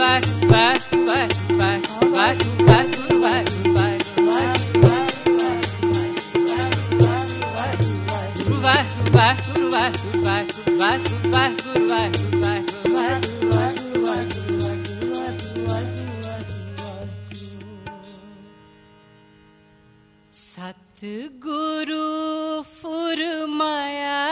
सतगुरु फुरमाया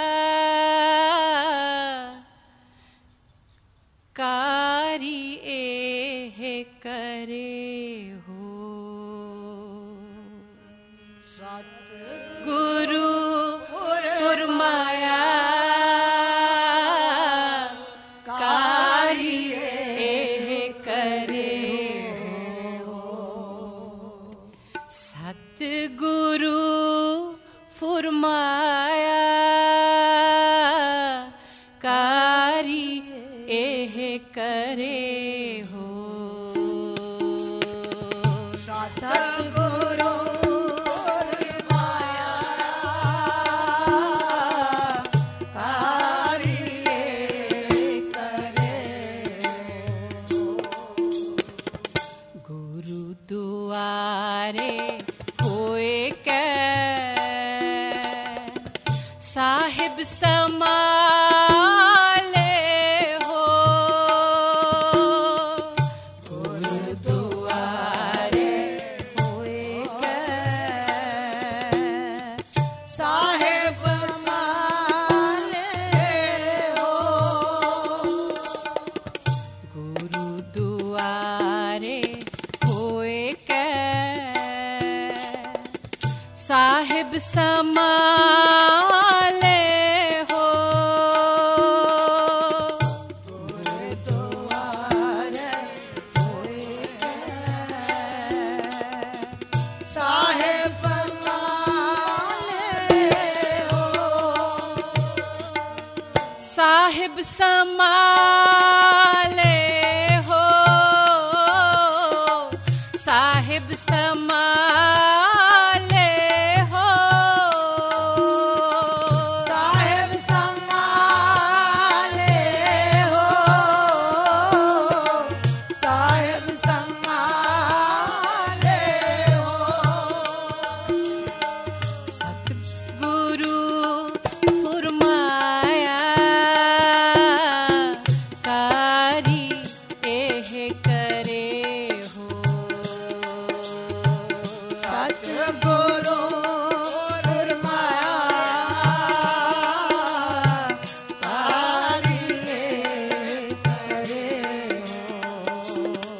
कारी एह करे हो। सतगुरु फुरमाया कारी एह करे हो। सतगुरु फुरमाया कारी एह करे हो। सतगुरु फुरमाया कारी एह करे हो। गुरु दुआरे होए कै साहिब समाले हो। गुरु दुआरे होए कै साहिब समाले हो। गुरु दुआरे होए कै साहिब समाले हो। गुरु दुआरे होए साहिब समाले हो। साहिब समाले हो। साहिब समाले हो। साहिब समाले हो। साहिब समाले हो। सतगुरु फुरमाया कारी एह करे हो। सतगुरु फुरमाया कारी एह करे हो।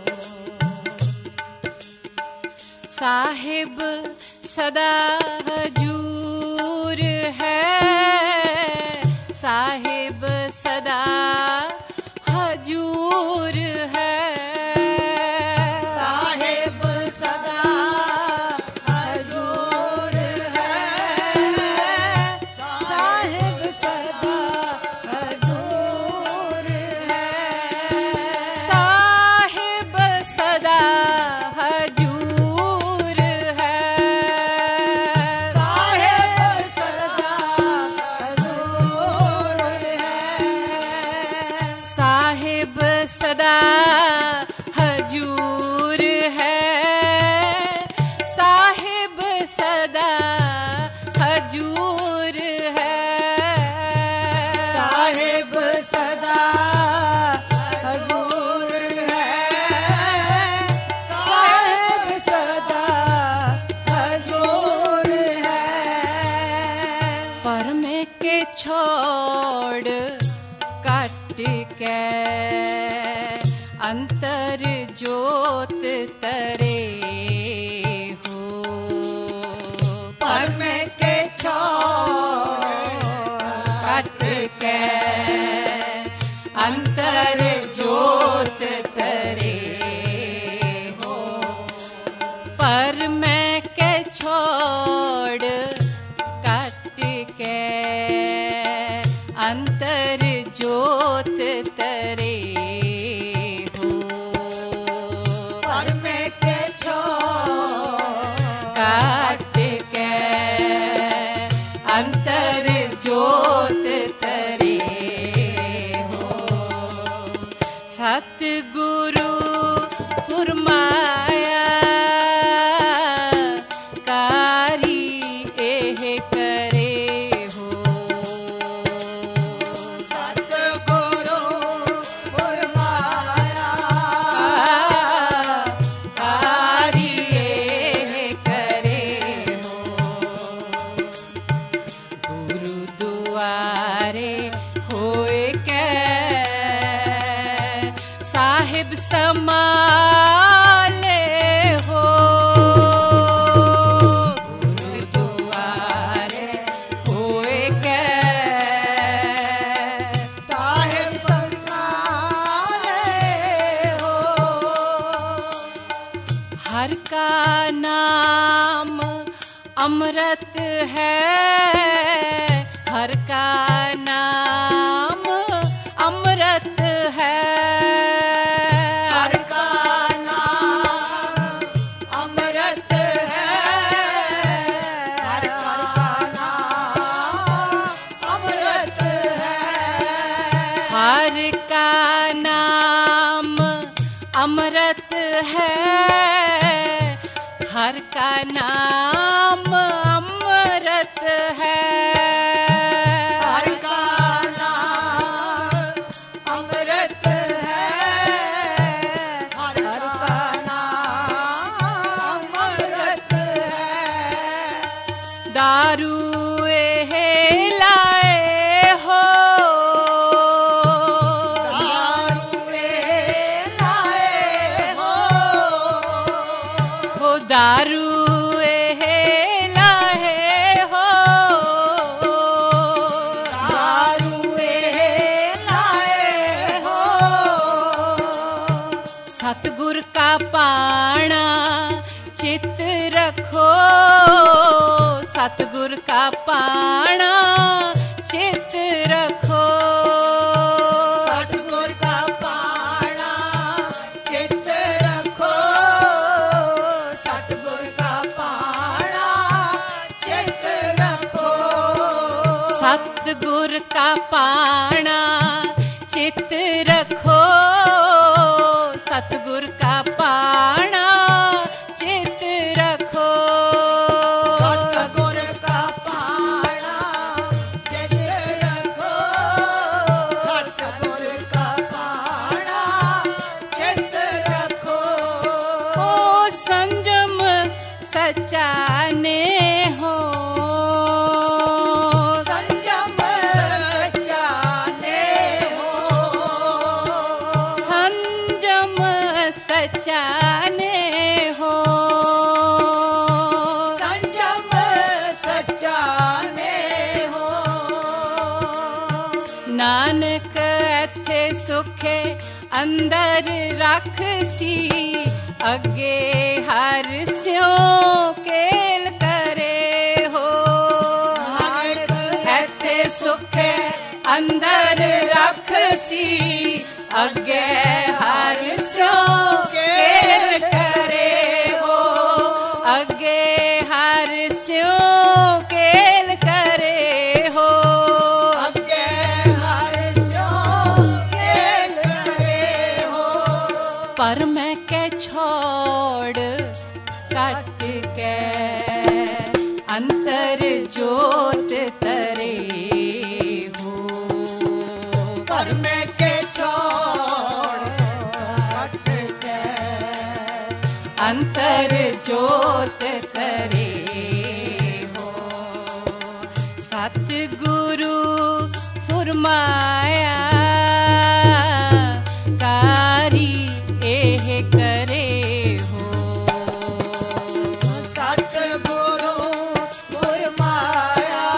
साहिब सदा हजूर है। साहिब सदा हजूर है। साहिब सदा हजूर है। साहिब सदा हजूर है। साहिब सदा हजूर है। साहिब सदा हजूर है। साहिब सदा हजूर है। साहिब सदा हजूर है। साहिब सदा हजूर है। साहिब सदा हजूर है। परम के छोड़ कट के अंतर जोत तरे हो। परम के छोड़ कट के अंतर जोत तरे हो। पर मैं के छोड़ कट के अंतर जोत तरे हो। परम के छोड़ सतगुरु फुरमाया कारी एह करे हो। सतगुरु फुरमाया कारी एह करे हो। गुरु दुआरे होए कै साहिब समाले हो। गुरु दुआरे होए कै साहिब संभाले हो। हर का नाम अमृत है, हर का नाम अमृत है। हर का नाम अमृत है, हर का नाम अमृत है। हर का नाम अमृत है, हर का नाम अमृत है। हर का नाम अमृत है, हर का नाम अमृत है। दारू एह लाए हो। दारू लाए हो। हो दारू एह लाए हो। दारू लाए हो। सतगुर का पाना चित रखो, सतगुर का पाना चित रखो। सतगुर का पाना चित रखो, सतगुर का पाना चित रखो। सतगुर का पाना चित रखो, सतगुर का पाना चित रखो। सतगुर का पाना चित रखो, सतगुर का पाना चित रखो। ओ संजम सच्चा ने हो। संयम सच्चा ने हो। संजम सच्चा ने हो। संयम सच्चा ने हो। नानक इत्थे सुखे अंदर रख सी, अगे हर स्यों केल करे हो। नानक इत्थे सुखे अंदर रख सी, अगे हर स्यों केल करे हो। अगे हर स्यों केल करे हो। अगे हर स्यों केल करे हो। पर मैं के छोड़ कट के अंतर जोत तरे हो। पर मैं के छोड़ हट के अंतर जोत तरे हो। सतगुरु फुरमाया कारी एह करे हो। सतगुरु फुरमाया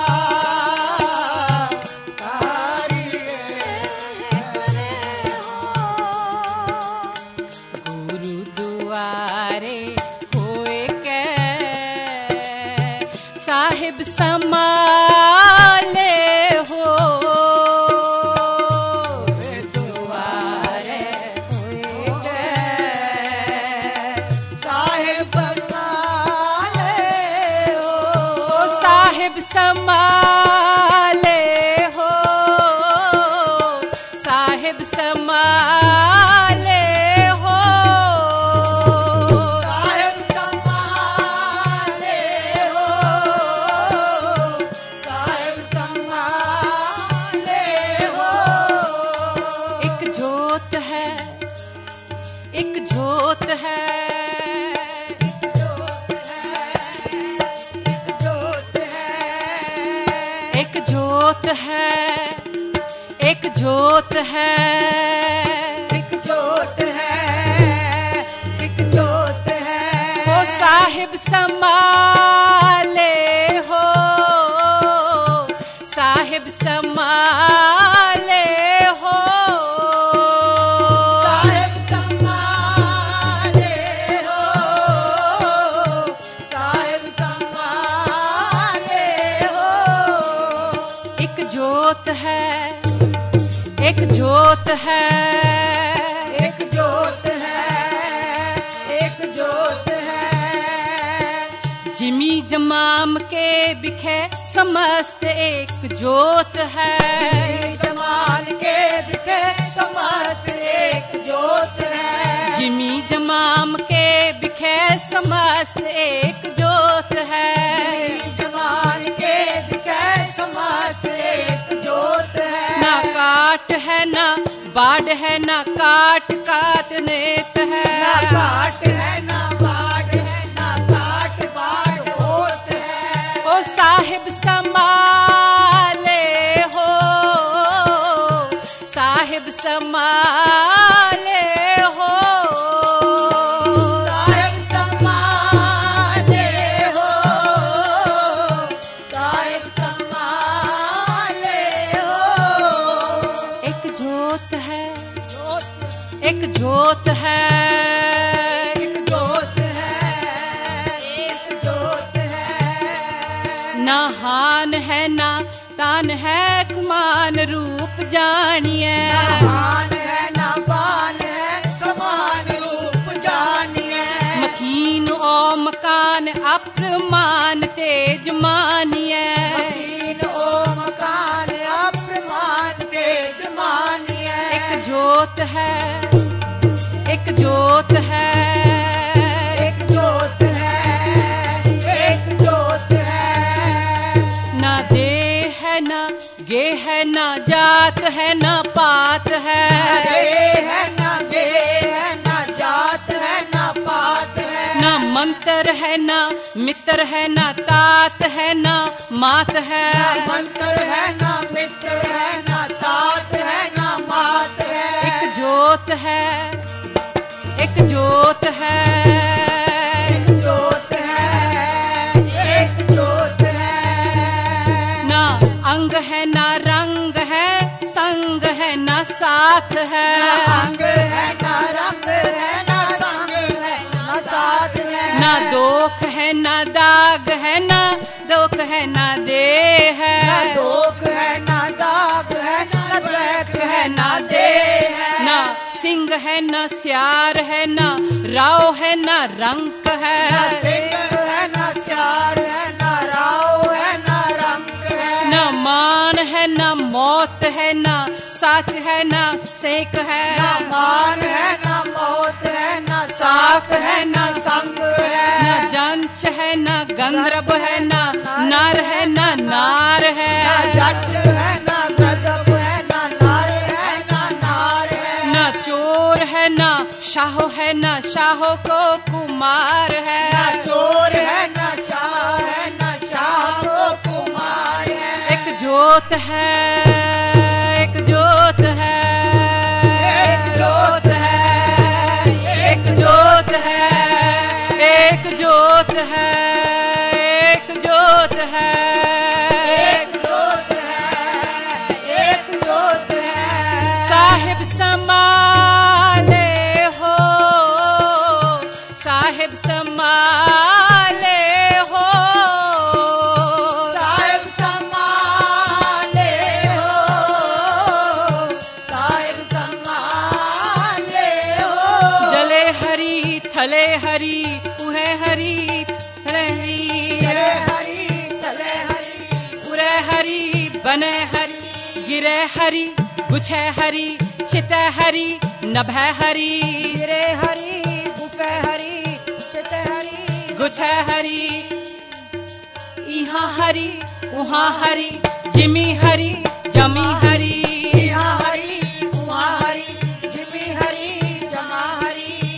कारी करे हो। गुरु दुआरे होए कै साहिब समाले हो। दुआरे होए कै साहिब संभाले हो। साहिब संभाले हो। साहिब संभाले एक जोत है, एक जोत है, एक जोत है, एक जोत है, एक जोत है। हो साहिब संभाले हो, साहिब संभाले हो, साहिब संभाले हो, साहिब संभाले हो। एक जोत है, एक जोत है, एक जोत है, एक जोत है। जिमी जमाम के बिखे समस्त एक जोत है, जमाल के दिखे समस्त एक जोत है। जिमी जमाम के बिखे समस्त एक जोत है। जमाल के दिखे समस्त एक जोत है। ना काट है ना बाढ़ है, ना काट काटनेत है, ना काट है ना बाढ़ है, ना काट बाढ़ होत है। ओ साहिब संभाले हो, साहिब संभाले हो, साहिब संभाले हो, साहिब संभाले हो। एक जोत है, जोत, एक जोत है, एक जोत है, एक जोत है। ना हान है ना तान है, कुमान रूप जानिए, बान है ना बान है, समान रूप जानिए। मकीन ओ मकान अप्रमान तेज मानिए, मकीन ओ मकान अप्रमाण तेज मानिए। एक जोत है, एक जोत है, एक जोत है, एक जोत है। ना दे है ना गे है, ना जात है ना पात है, गे है ना गे है, ना जात है ना पात है। ना मंत्र है ना मित्र है, ना तात है ना मात है, ना मंत्र है ना मित्र है, ना तात है ना मात है। एक जोत है, एक जोत है, एक जोत है, एक जोत है। ना अंग है ना रंग है, संग है ना साथ है, ना अंग है ना रंग है, ना संग है ना साथ है। ना दोख है ना दाग है, ना दोख है ना देह ना है, दोख है ना दाग है, ना द्वेख है ना देह है। ना सिंह है ना स्यार है, ना राव है ना रंक ना है, सिंह है ना स्यार है, ना राव है ना रंग है। ना मान है ना मौत है, ना साच है ना सेक है, ना मान है ना मौत है, ना साख है ना संग है। ना जंच है ना गंधर्व है, ना नर है ना नार है, ना जच है ना गदब है, ना नार है ना नार है। ना चोर है ना शाह है, ना शाह को कुमार है, ना चोर है ना शाह है, ना शाह को कुमार है। एक जोत है, एक जोत है, एक जोत है, एक जोत है, एक जोत है, एक जोत है, एक जोत है, एक जोत है। साहिब संभाले हो, साहिब संभाले हो, साहिब संभाले हो, साहिब संभाले हो। जले हरी थले हरी उरे हरी थले हरी, चले हरी, चले हरी, उरे हरी बने हरी, गिरे हरी गुछे हरी, छिते हरी नभे हरी, गिरे हरी, गुफे हरी, चिते हरी, गुछे हरी, इहाँ हरी उहाँ हरी, जिमी हरी जमी हरी, यहाँ हरी, वहाँ हरी, जिमी हरी, जमा हरी।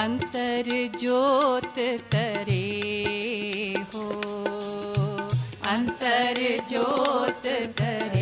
अंतर ज्योत तरे हो, अंतर ज्योत तरे।